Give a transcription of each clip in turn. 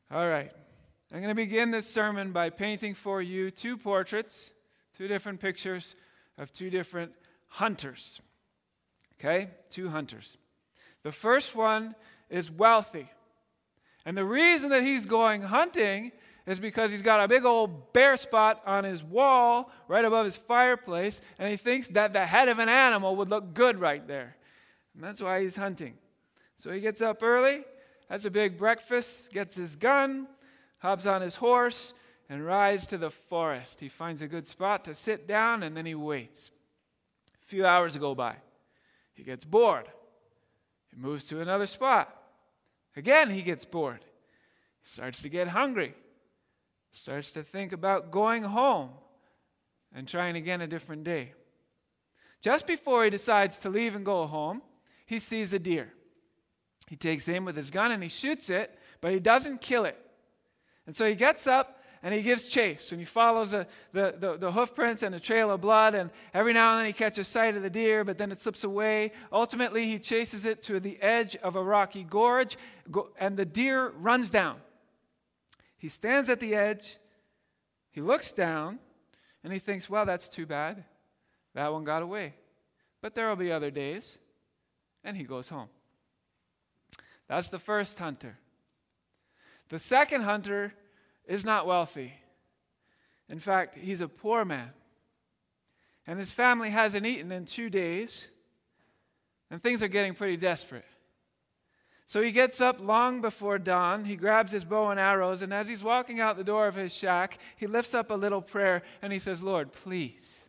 All right. I'm going to begin this sermon by painting for you two portraits, two different pictures of two different hunters. Okay? Two hunters. The first one is wealthy. And the reason that he's going hunting is because he's got a big old bare spot on his wall right above his fireplace, and he thinks that the head of an animal would look good right there. And that's why he's hunting. So he gets up early, has a big breakfast, gets his gun, hops on his horse, and rides to the forest. He finds a good spot to sit down, and then he waits. A few hours go by. He gets bored. He moves to another spot. Again, he gets bored. He starts to get hungry. Starts to think about going home and trying again a different day. Just before he decides to leave and go home, he sees a deer. He takes aim with his gun and he shoots it, but he doesn't kill it. And so he gets up and he gives chase, and he follows the hoof prints and a trail of blood, and every now and then he catches sight of the deer, but then it slips away. Ultimately, he chases it to the edge of a rocky gorge, and the deer runs down. He stands at the edge, he looks down, and he thinks, well, that's too bad. That one got away. But there will be other days. And he goes home. That's the first hunter. The second hunter is not wealthy. In fact, he's a poor man. And his family hasn't eaten in 2 days, and things are getting pretty desperate. So he gets up long before dawn, he grabs his bow and arrows, and as he's walking out the door of his shack, he lifts up a little prayer, and he says, Lord, please,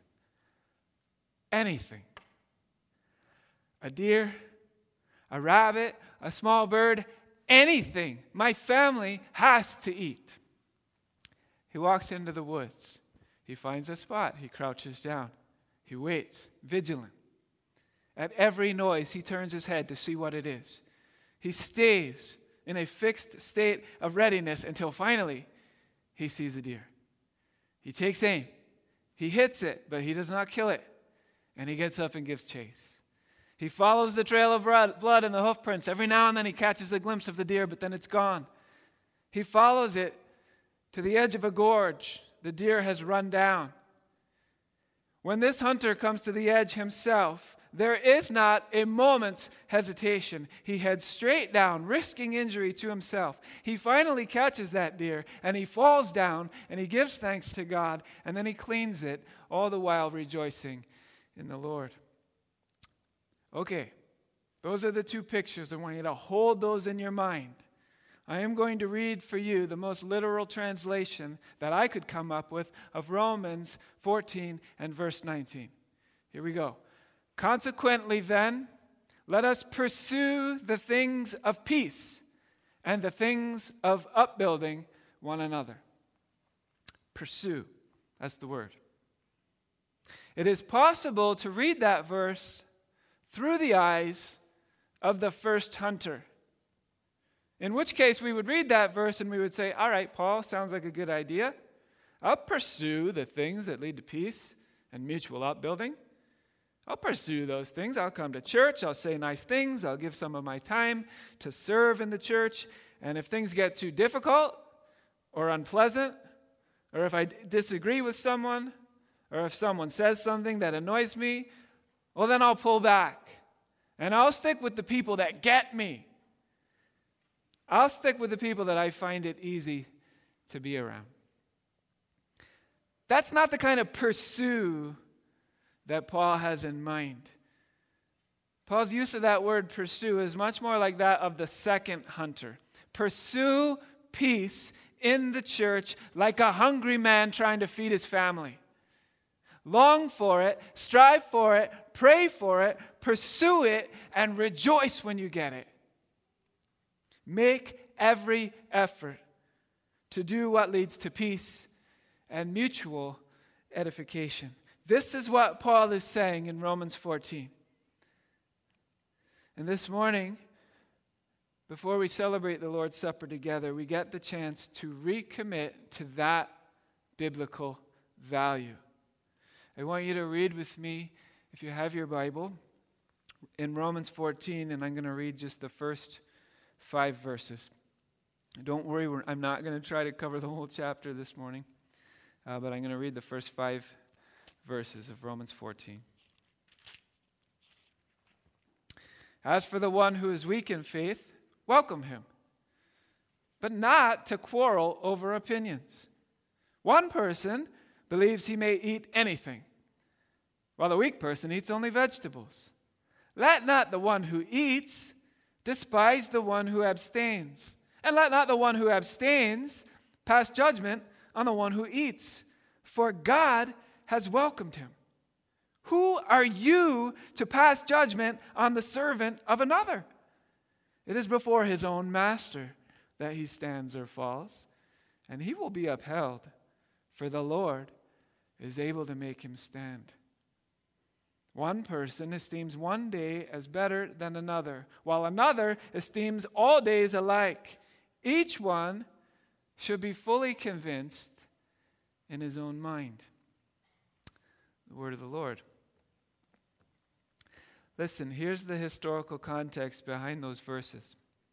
anything. A deer, a rabbit, a small bird, anything. My family has to eat. He walks into the woods. He finds a spot. He crouches down. He waits, vigilant. At every noise, he turns his head to see what it is. He stays in a fixed state of readiness until finally he sees a deer. He takes aim. He hits it, but he does not kill it. And he gets up and gives chase. He follows the trail of blood and the hoof prints. Every now and then he catches a glimpse of the deer, but then it's gone. He follows it to the edge of a gorge. The deer has run down. When this hunter comes to the edge himself, there is not a moment's hesitation. He heads straight down, risking injury to himself. He finally catches that deer, and he falls down, and he gives thanks to God, and then he cleans it, all the while rejoicing in the Lord. Okay, those are the two pictures. I want you to hold those in your mind. I am going to read for you the most literal translation that I could come up with of Romans 14 and verse 19. Here we go. Consequently, then, let us pursue the things of peace and the things of upbuilding one another. Pursue, that's the word. It is possible to read that verse through the eyes of the first hunter. In which case, we would read that verse and we would say, all right, Paul, sounds like a good idea. I'll pursue the things that lead to peace and mutual upbuilding. I'll pursue those things. I'll come to church. I'll say nice things. I'll give some of my time to serve in the church. And if things get too difficult or unpleasant, or if I disagree with someone, or if someone says something that annoys me, well, then I'll pull back. And I'll stick with the people that get me. I'll stick with the people that I find it easy to be around. That's not the kind of pursue that Paul has in mind. Paul's use of that word pursue is much more like that of the second hunter. Pursue peace in the church like a hungry man trying to feed his family. Long for it, strive for it, pray for it, pursue it, and rejoice when you get it. Make every effort to do what leads to peace and mutual edification. This is what Paul is saying in Romans 14. And this morning, before we celebrate the Lord's Supper together, we get the chance to recommit to that biblical value. I want you to read with me, if you have your Bible, in Romans 14, and I'm going to read just the first 5 verses. Don't worry, I'm not going to try to cover the whole chapter this morning, but I'm going to read the first 5 verses of Romans 14. As for the one who is weak in faith, welcome him, but not to quarrel over opinions. One person believes he may eat anything, while the weak person eats only vegetables. Let not the one who eats despise the one who abstains, and let not the one who abstains pass judgment on the one who eats, for God has welcomed him. Who are you to pass judgment on the servant of another? It is before his own master that he stands or falls, and he will be upheld, for the Lord is able to make him stand. One person esteems one day as better than another, while another esteems all days alike. Each one should be fully convinced in his own mind. The word of the Lord. Listen, here's the historical context behind those verses.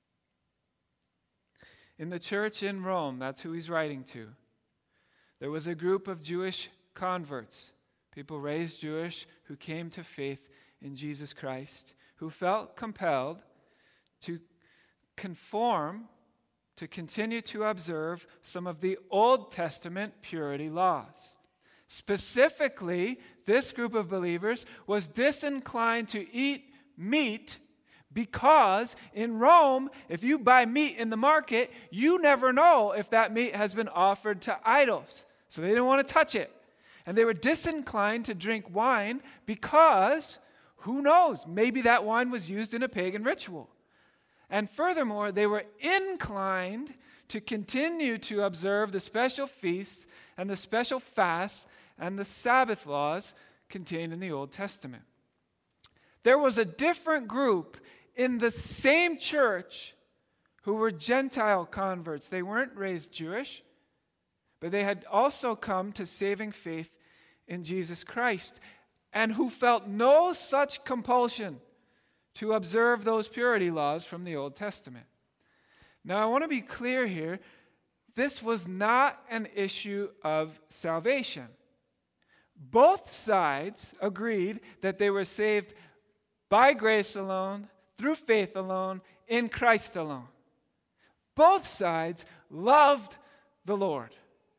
In the church in Rome, that's who he's writing to, there was a group of Jewish converts, people raised Jewish who came to faith in Jesus Christ, who felt compelled to conform, to continue to observe some of the Old Testament purity laws. Specifically, this group of believers was disinclined to eat meat because in Rome, if you buy meat in the market, you never know if that meat has been offered to idols. So they didn't want to touch it. And they were disinclined to drink wine because, who knows, maybe that wine was used in a pagan ritual. And furthermore, they were inclined to continue to observe the special feasts and the special fasts and the Sabbath laws contained in the Old Testament. There was a different group in the same church who were Gentile converts. They weren't raised Jewish, but they had also come to saving faith in Jesus Christ, and who felt no such compulsion to observe those purity laws from the Old Testament. Now, I want to be clear here. This was not an issue of salvation. Both sides agreed that they were saved by grace alone, through faith alone, in Christ alone. Both sides loved the Lord.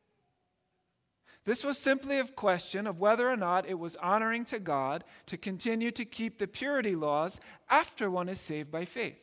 This was simply a question of whether or not it was honoring to God to continue to keep the purity laws after one is saved by faith.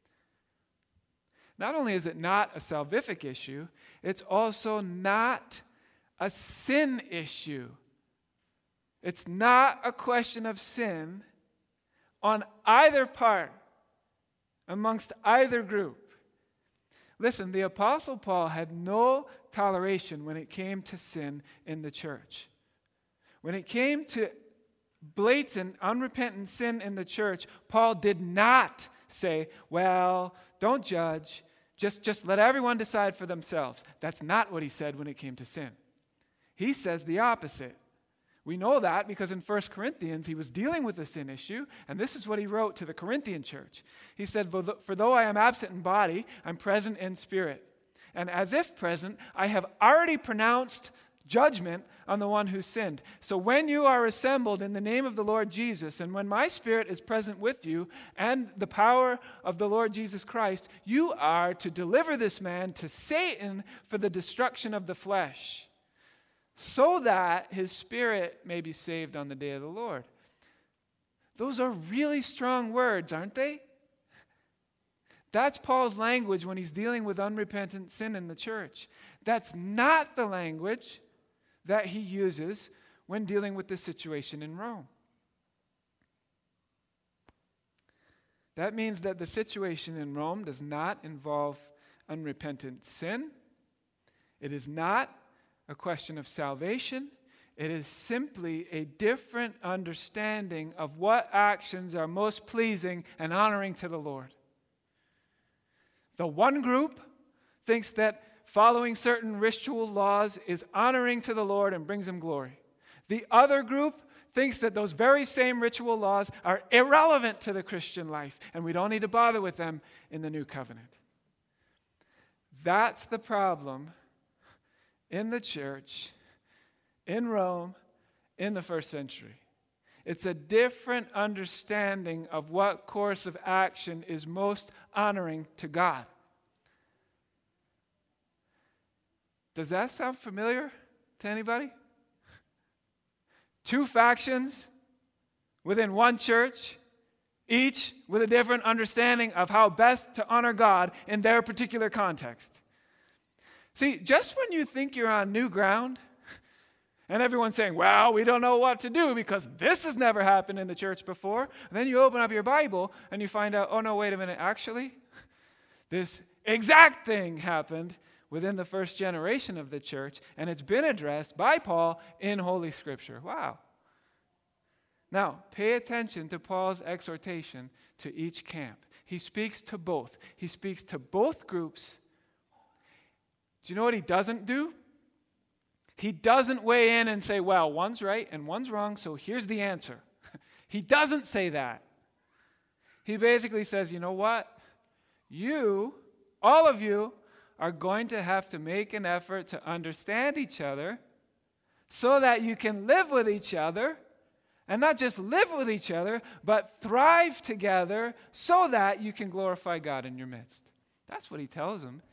Not only is it not a salvific issue, it's also not a sin issue. It's not a question of sin on either part, amongst either group. Listen, the Apostle Paul had no toleration when it came to sin in the church. When it came to blatant, unrepentant sin in the church, Paul did not say, well, don't judge, just let everyone decide for themselves. That's not what he said when it came to sin. He says the opposite. We know that because in 1 Corinthians, he was dealing with a sin issue, and this is what he wrote to the Corinthian church. He said, for though I am absent in body, I'm present in spirit. And as if present, I have already pronounced judgment on the one who sinned. So when you are assembled in the name of the Lord Jesus, and when my spirit is present with you, and the power of the Lord Jesus Christ, you are to deliver this man to Satan for the destruction of the flesh, so that his spirit may be saved on the day of the Lord. Those are really strong words, aren't they? That's Paul's language when he's dealing with unrepentant sin in the church. That's not the language that he uses when dealing with the situation in Rome. That means that the situation in Rome does not involve unrepentant sin. It is not a question of salvation. It is simply a different understanding of what actions are most pleasing and honoring to the Lord. The one group thinks that following certain ritual laws is honoring to the Lord and brings him glory. The other group thinks that those very same ritual laws are irrelevant to the Christian life, and we don't need to bother with them in the new covenant. That's the problem in the church, in Rome, in the first century. It's a different understanding of what course of action is most honoring to God. Does that sound familiar to anybody? Two factions within one church, each with a different understanding of how best to honor God in their particular context. See, just when you think you're on new ground, and everyone's saying, well, we don't know what to do because this has never happened in the church before, and then you open up your Bible and you find out, oh no, wait a minute, actually, this exact thing happened within the first generation of the church, and it's been addressed by Paul in Holy Scripture. Wow. Now, pay attention to Paul's exhortation to each camp. He speaks to both. He speaks to both groups. Do you know what he doesn't do? He doesn't weigh in and say, well, one's right and one's wrong, so here's the answer. He doesn't say that. He basically says, you know what? You, all of you, are going to have to make an effort to understand each other so that you can live with each other, and not just live with each other, but thrive together so that you can glorify God in your midst. That's what he tells them.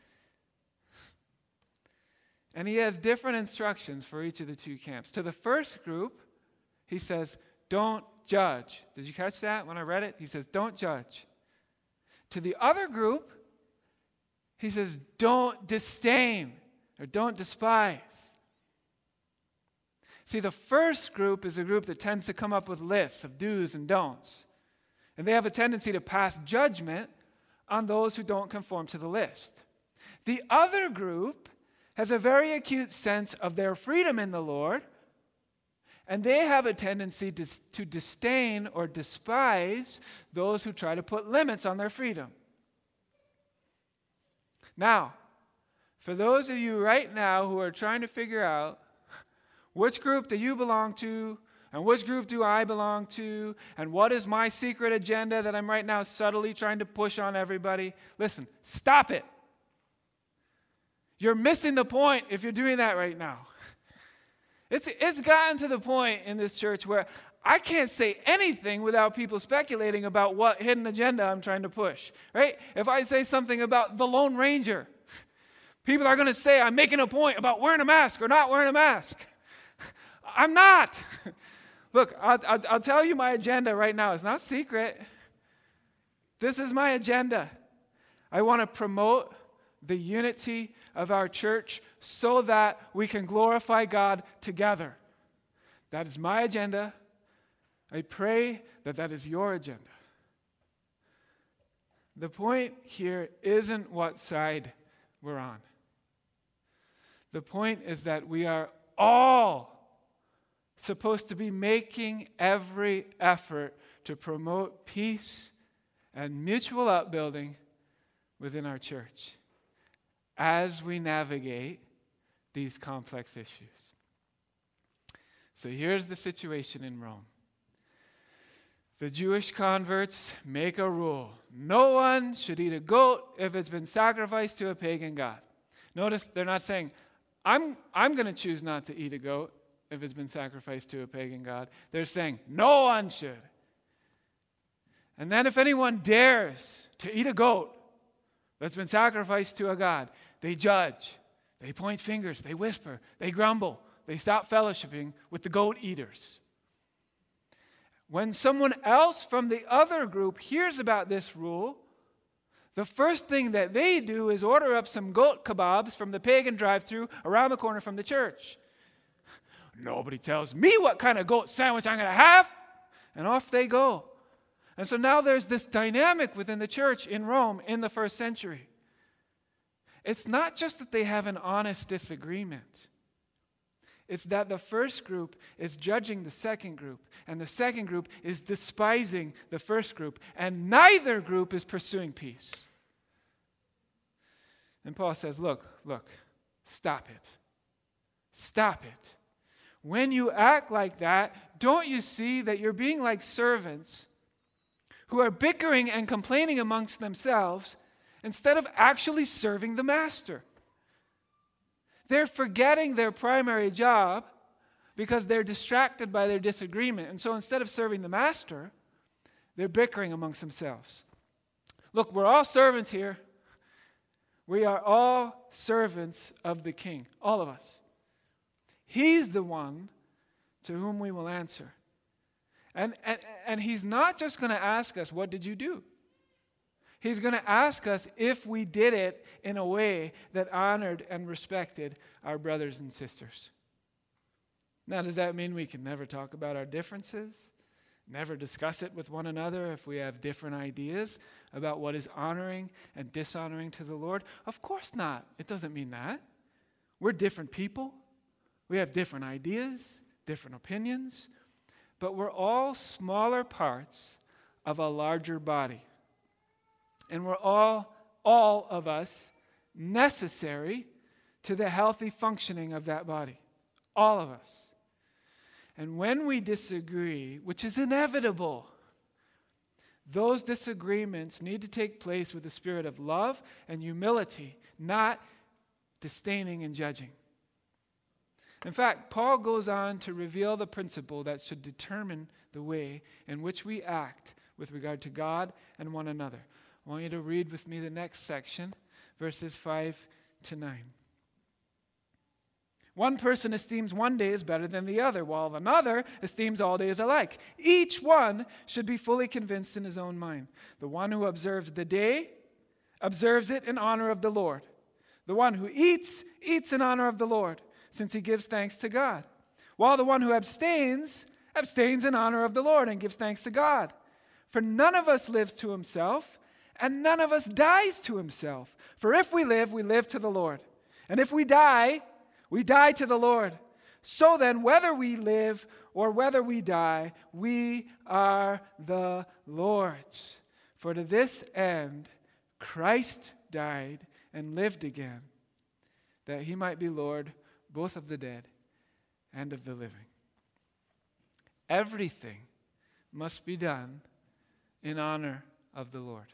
And he has different instructions for each of the two camps. To the first group, he says, don't judge. Did you catch that when I read it? He says, don't judge. To the other group, he says, don't disdain or don't despise. See, the first group is a group that tends to come up with lists of do's and don'ts. And they have a tendency to pass judgment on those who don't conform to the list. The other group has a very acute sense of their freedom in the Lord, and they have a tendency to disdain or despise those who try to put limits on their freedom. Now, for those of you right now who are trying to figure out which group do you belong to, and which group do I belong to, and what is my secret agenda that I'm right now subtly trying to push on everybody, listen, stop it. You're missing the point if you're doing that right now. It's gotten to the point in this church where I can't say anything without people speculating about what hidden agenda I'm trying to push, right? If I say something about the Lone Ranger, people are going to say I'm making a point about wearing a mask or not wearing a mask. I'm not. Look, I'll tell you my agenda right now. It's not secret. This is my agenda. I want to promote the unity of our church so that we can glorify God together. That is my agenda. I pray that that is your agenda. The point here isn't what side we're on. The point is that we are all supposed to be making every effort to promote peace and mutual upbuilding within our church as we navigate these complex issues. So here's the situation in Rome. The Jewish converts make a rule. No one should eat a goat if it's been sacrificed to a pagan god. Notice they're not saying, I'm going to choose not to eat a goat if it's been sacrificed to a pagan god. They're saying, no one should. And then if anyone dares to eat a goat that's been sacrificed to a god, they judge, they point fingers, they whisper, they grumble, they stop fellowshipping with the goat eaters. When someone else from the other group hears about this rule, the first thing that they do is order up some goat kebabs from the pagan drive-thru around the corner from the church. Nobody tells me what kind of goat sandwich I'm going to have. And off they go. And so now there's this dynamic within the church in Rome in the first century. It's not just that they have an honest disagreement. It's that the first group is judging the second group, and the second group is despising the first group, and neither group is pursuing peace. And Paul says, look, stop it. Stop it. When you act like that, don't you see that you're being like servants who are bickering and complaining amongst themselves, instead of actually serving the master. They're forgetting their primary job because they're distracted by their disagreement. And so instead of serving the master, they're bickering amongst themselves. Look, we're all servants here. We are all servants of the King, all of us. He's the one to whom we will answer. And he's not just going to ask us, what did you do? He's going to ask us if we did it in a way that honored and respected our brothers and sisters. Now, does that mean we can never talk about our differences? Never discuss it with one another if we have different ideas about what is honoring and dishonoring to the Lord? Of course not. It doesn't mean that. We're different people. We have different ideas, different opinions, but we're all smaller parts of a larger body. And we're all of us, necessary to the healthy functioning of that body. All of us. And when we disagree, which is inevitable, those disagreements need to take place with a spirit of love and humility, not disdaining and judging. In fact, Paul goes on to reveal the principle that should determine the way in which we act with regard to God and one another. I want you to read with me the next section, verses 5 to 9. One person esteems one day as better than the other, while another esteems all days alike. Each one should be fully convinced in his own mind. The one who observes the day, observes it in honor of the Lord. The one who eats, eats in honor of the Lord, since he gives thanks to God. While the one who abstains, abstains in honor of the Lord and gives thanks to God. For none of us lives to himself, and none of us dies to himself. For if we live to the Lord. And if we die to the Lord. So then, whether we live or whether we die, we are the Lord's. For to this end, Christ died and lived again, that he might be Lord both of the dead and of the living. Everything must be done in honor of the Lord.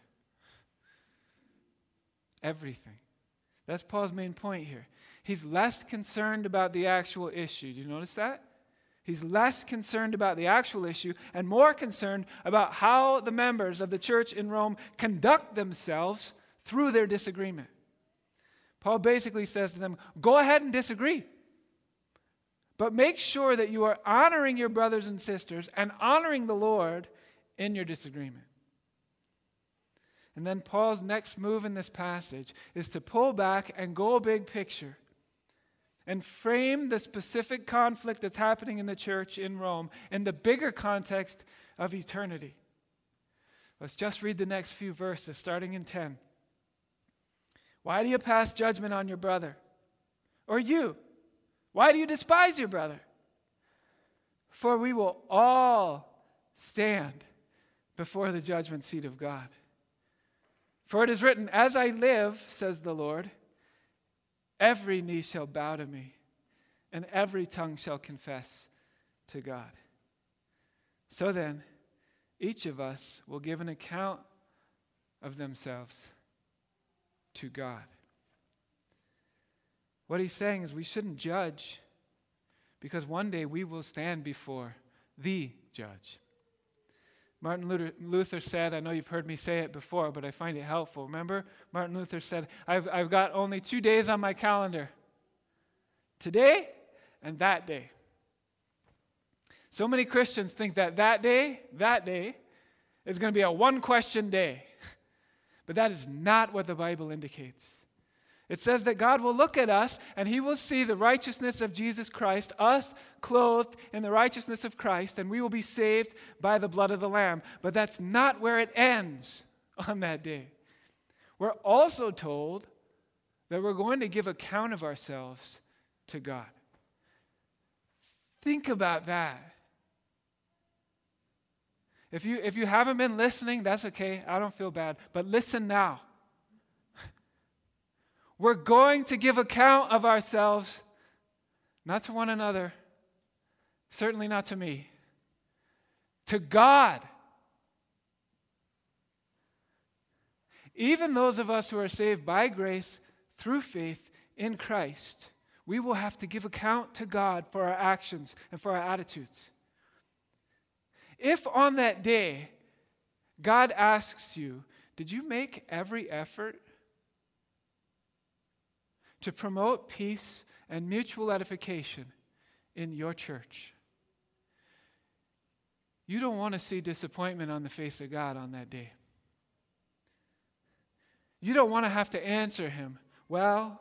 Everything. That's Paul's main point here. He's less concerned about the actual issue. Do you notice that? He's less concerned about the actual issue and more concerned about how the members of the church in Rome conduct themselves through their disagreement. Paul basically says to them, go ahead and disagree. But make sure that you are honoring your brothers and sisters and honoring the Lord in your disagreement. And then Paul's next move in this passage is to pull back and go big picture and frame the specific conflict that's happening in the church in Rome in the bigger context of eternity. Let's just read the next few verses, starting in 10. Why do you pass judgment on your brother? Or you? Why do you despise your brother? For we will all stand before the judgment seat of God. For it is written, as I live, says the Lord, every knee shall bow to me, and every tongue shall confess to God. So then, each of us will give an account of themselves to God. What he's saying is we shouldn't judge, because one day we will stand before the judge. Martin Luther said, I know you've heard me say it before, but I find it helpful. Remember, Martin Luther said, I've got only 2 days on my calendar. Today and that day. So many Christians think that day is going to be a one-question day. But that is not what the Bible indicates. It says that God will look at us and he will see the righteousness of Jesus Christ, us clothed in the righteousness of Christ, and we will be saved by the blood of the Lamb. But that's not where it ends on that day. We're also told that we're going to give account of ourselves to God. Think about that. If you haven't been listening, that's okay. I don't feel bad. But listen now. We're going to give account of ourselves, not to one another, certainly not to me, to God. even those of us who are saved by grace through faith in Christ, we will have to give account to God for our actions and for our attitudes. If on that day, God asks you, did you make every effort to promote peace and mutual edification in your church? You don't want to see disappointment on the face of God on that day. You don't want to have to answer him, well,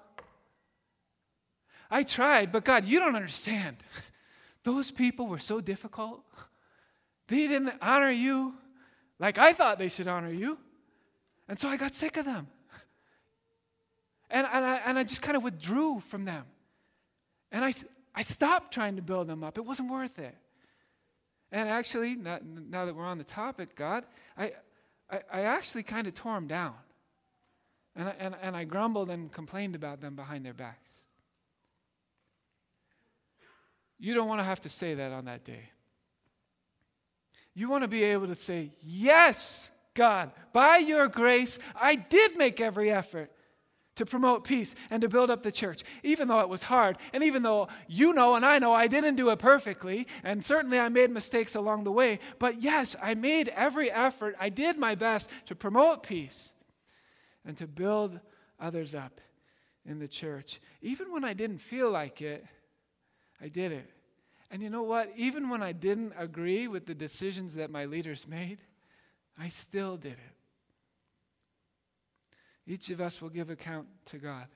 I tried, but God, you don't understand. Those people were so difficult. They didn't honor you like I thought they should honor you. And so I got sick of them. And I just kind of withdrew from them. And I stopped trying to build them up. It wasn't worth it. And actually, now that we're on the topic, God, I actually kind of tore them down. And I grumbled and complained about them behind their backs. You don't want to have to say that on that day. You want to be able to say, yes, God, by your grace, I did make every effort to promote peace and to build up the church, even though it was hard, and even though you know and I know I didn't do it perfectly, and certainly I made mistakes along the way, but yes, I made every effort, I did my best to promote peace and to build others up in the church. Even when I didn't feel like it, I did it. And you know what? Even when I didn't agree with the decisions that my leaders made, I still did it. Each of us will give account to God.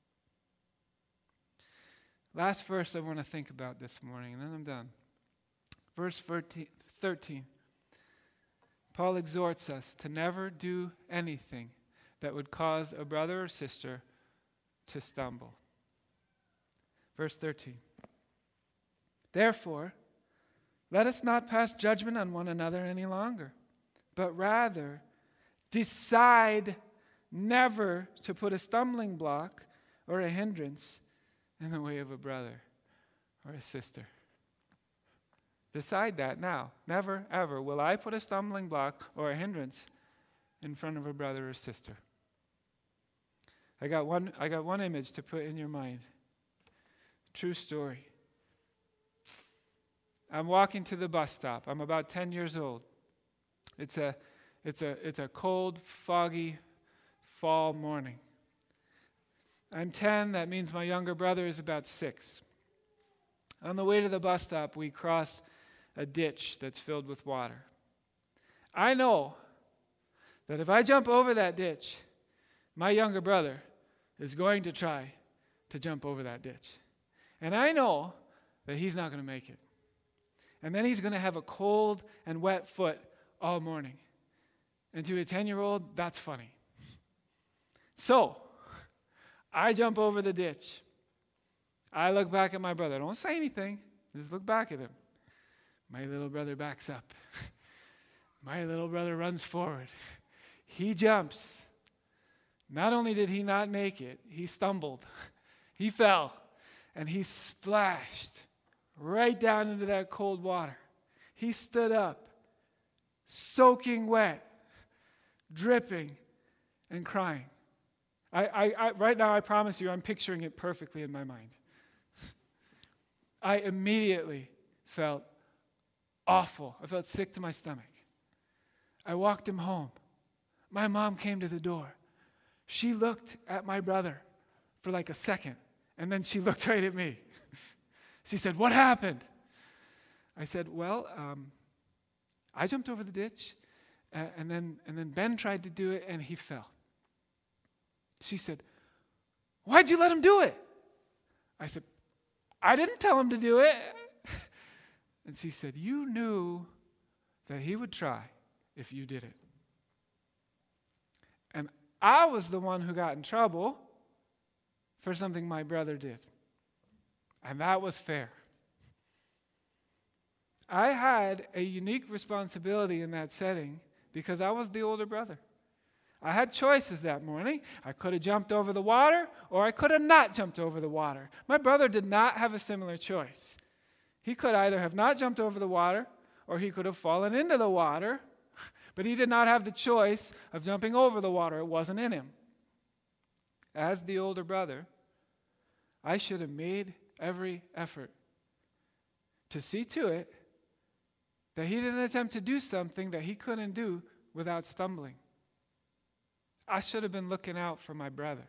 Last verse I want to think about this morning, and then I'm done. Verse 13. Paul exhorts us to never do anything that would cause a brother or sister to stumble. Verse 13. Therefore, let us not pass judgment on one another any longer, but rather decide never to put a stumbling block or a hindrance in the way of a brother or a sister. Decide that now. Never, ever will I put a stumbling block or a hindrance in front of a brother or sister. I got one image to put in your mind. True story. I'm walking to the bus stop. I'm about 10 years old. It's a cold, foggy fall morning. I'm 10. That means my younger brother is about 6. On the way to the bus stop, we cross a ditch that's filled with water. I know that if I jump over that ditch, my younger brother is going to try to jump over that ditch. And I know that he's not going to make it. And then he's going to have a cold and wet foot all morning. And to a 10-year-old, that's funny. So, I jump over the ditch. I look back at my brother. Don't say anything. Just look back at him. My little brother backs up. My little brother runs forward. He jumps. Not only did he not make it, he stumbled. He fell. And he splashed right down into that cold water. He stood up, soaking wet, dripping, and crying. I right now, I promise you, I'm picturing it perfectly in my mind. I immediately felt awful. I felt sick to my stomach. I walked him home. My mom came to the door. She looked at my brother for like a second, and then she looked right at me. She said, "What happened?" I said, "Well, I jumped over the ditch, and then Ben tried to do it, and he fell." She said, "Why'd you let him do it?" I said, "I didn't tell him to do it." And she said, "You knew that he would try if you did it." And I was the one who got in trouble for something my brother did. And that was fair. I had a unique responsibility in that setting because I was the older brother. I had choices that morning. I could have jumped over the water, or I could have not jumped over the water. My brother did not have a similar choice. He could either have not jumped over the water, or he could have fallen into the water. But he did not have the choice of jumping over the water. It wasn't in him. As the older brother, I should have made every effort to see to it that he didn't attempt to do something that he couldn't do without stumbling. I should have been looking out for my brother.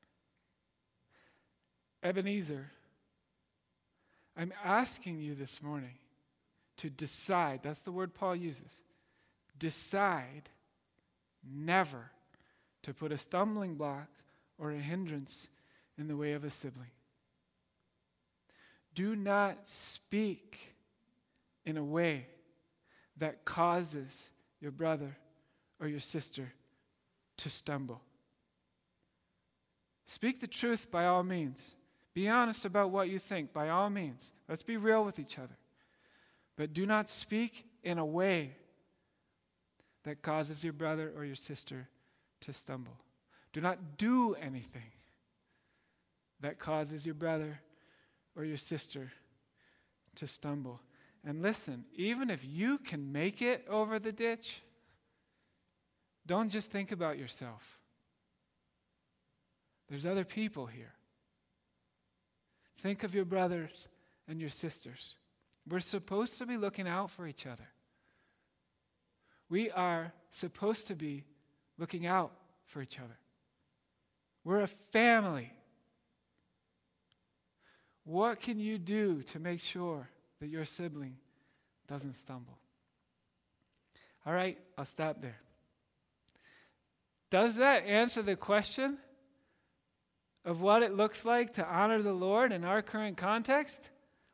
Ebenezer, I'm asking you this morning to decide, that's the word Paul uses, decide never to put a stumbling block or a hindrance in the way of a sibling. Do not speak in a way that causes your brother or your sister to stumble. Speak the truth by all means. Be honest about what you think by all means. Let's be real with each other. But do not speak in a way that causes your brother or your sister to stumble. Do not do anything that causes your brother or your sister to stumble. And listen, even if you can make it over the ditch, don't just think about yourself. There's other people here. Think of your brothers and your sisters. We're supposed to be looking out for each other. We are supposed to be looking out for each other. We're a family. What can you do to make sure that your sibling doesn't stumble? All right, I'll stop there. Does that answer the question of what it looks like to honor the Lord in our current context?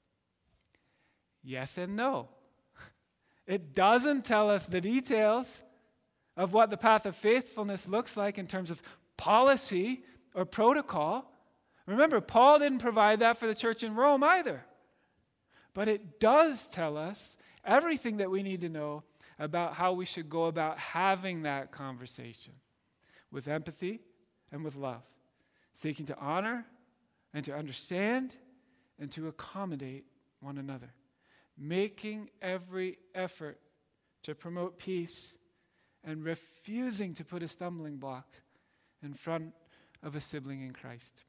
Yes and no. It doesn't tell us the details of what the path of faithfulness looks like in terms of policy or protocol. Remember, Paul didn't provide that for the church in Rome either. But it does tell us everything that we need to know about how we should go about having that conversation with empathy and with love, seeking to honor and to understand and to accommodate one another, making every effort to promote peace and refusing to put a stumbling block in front of a sibling in Christ.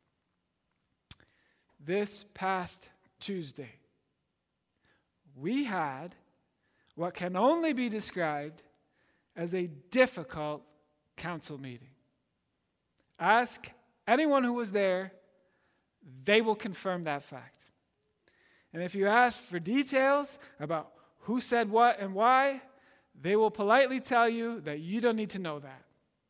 This past Tuesday, we had what can only be described as a difficult council meeting. Ask anyone who was there, they will confirm that fact. And if you ask for details about who said what and why, they will politely tell you that you don't need to know that.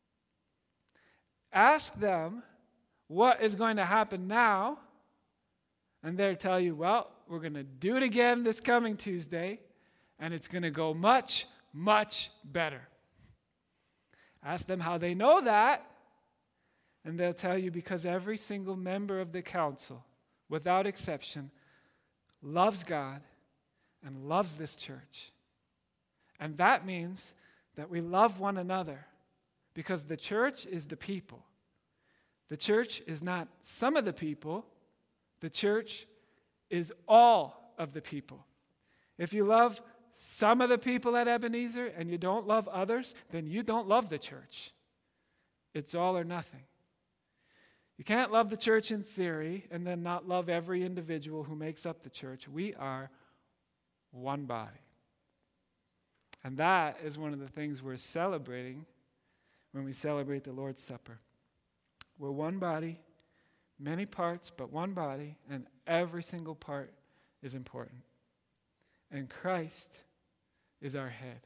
Ask them what is going to happen now, and they'll tell you, well, we're going to do it again this coming Tuesday, and it's going to go much, much better. Ask them how they know that, and they'll tell you because every single member of the council, without exception, loves God and loves this church. And that means that we love one another because the church is the people. The church is not some of the people. The church is all of the people. If you love some of the people at Ebenezer and you don't love others, then you don't love the church. It's all or nothing. You can't love the church in theory and then not love every individual who makes up the church. We are one body. And that is one of the things we're celebrating when we celebrate the Lord's Supper. We're one body, many parts, but one body, and every single part is important. And Christ is our head.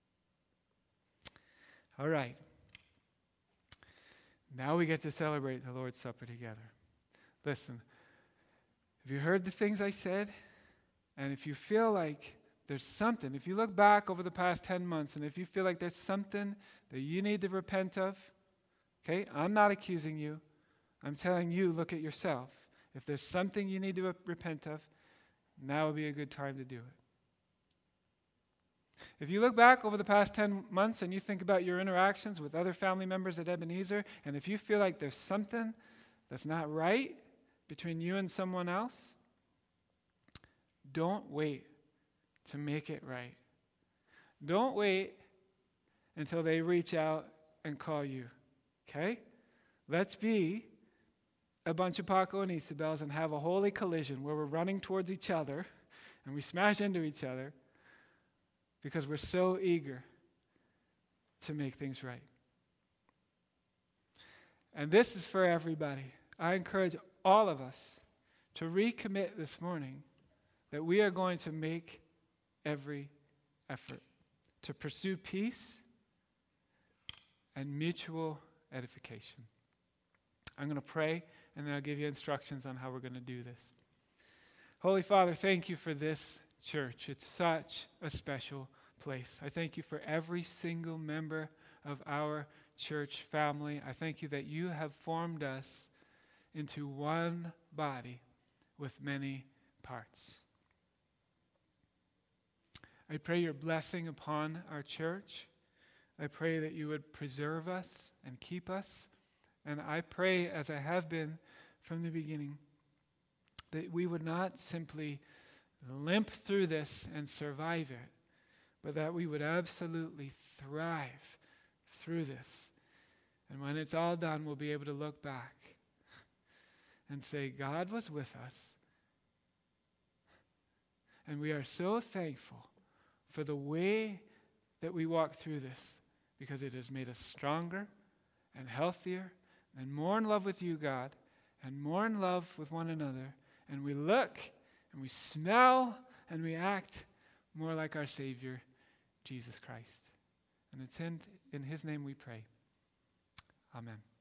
All right. Now we get to celebrate the Lord's Supper together. Listen, have you heard the things I said? And if you feel like there's something, if you look back over the past 10 months, and if you feel like there's something that you need to repent of, okay, I'm not accusing you. I'm telling you, look at yourself. If there's something you need to repent of, now would be a good time to do it. If you look back over the past 10 months and you think about your interactions with other family members at Ebenezer, and if you feel like there's something that's not right between you and someone else, don't wait to make it right. Don't wait until they reach out and call you. Okay? Let's be a bunch of Paco and Isabels and have a holy collision where we're running towards each other and we smash into each other because we're so eager to make things right. And this is for everybody. I encourage all of us to recommit this morning that we are going to make every effort to pursue peace and mutual edification. I'm going to pray, and then I'll give you instructions on how we're going to do this. Holy Father, thank you for this church. It's such a special place. I thank you for every single member of our church family. I thank you that you have formed us into one body with many parts. I pray your blessing upon our church. I pray that you would preserve us and keep us. And I pray, as I have been from the beginning, that we would not simply limp through this and survive it, but that we would absolutely thrive through this. And when it's all done, we'll be able to look back and say, God was with us. And we are so thankful for the way that we walk through this, because it has made us stronger and healthier and more in love with you, God, and more in love with one another. And we look and we smell and we act more like our Savior, Jesus Christ. And it's in his name we pray. Amen.